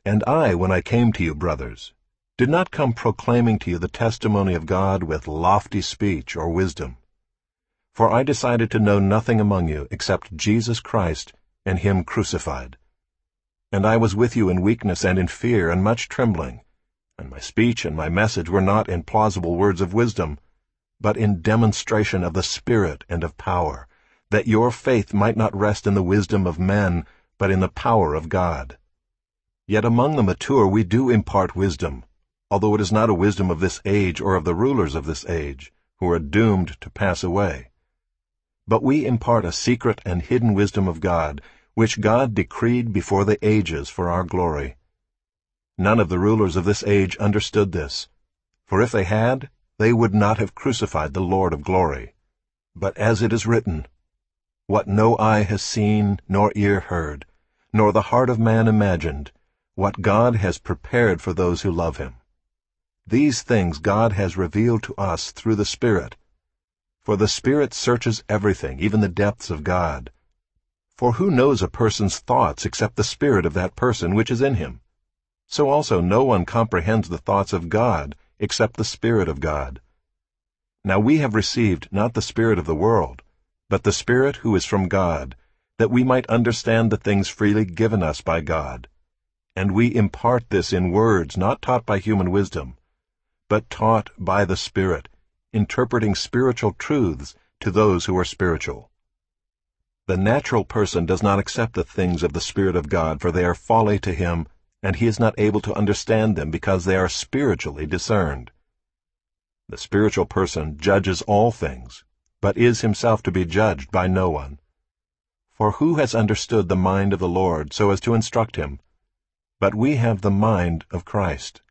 And I, when I came to you, brothers, did not come proclaiming to you the testimony of God with lofty speech or wisdom. For I decided to know nothing among you except Jesus Christ and Him crucified. And I was with you in weakness and in fear and much trembling, and my speech and my message were not in plausible words of wisdom, but in demonstration of the Spirit and of power, that your faith might not rest in the wisdom of men, but in the power of God. Yet among the mature we do impart wisdom, although it is not a wisdom of this age or of the rulers of this age, who are doomed to pass away. But we impart a secret and hidden wisdom of God, which God decreed before the ages for our glory. None of the rulers of this age understood this, for if they had, they would not have crucified the Lord of glory. But as it is written, "What no eye has seen, nor ear heard, nor the heart of man imagined, what God has prepared for those who love Him. These things God has revealed to us through the Spirit. For the Spirit searches everything, even the depths of God. For who knows a person's thoughts except the spirit of that person which is in him? So also no one comprehends the thoughts of God except the Spirit of God. Now we have received not the spirit of the world, but the Spirit who is from God, that we might understand the things freely given us by God. And we impart this in words not taught by human wisdom, but taught by the Spirit, interpreting spiritual truths to those who are spiritual. The natural person does not accept the things of the Spirit of God, for they are folly to him, and he is not able to understand them because they are spiritually discerned. The spiritual person judges all things, but is himself to be judged by no one. For who has understood the mind of the Lord so as to instruct him? But we have the mind of Christ.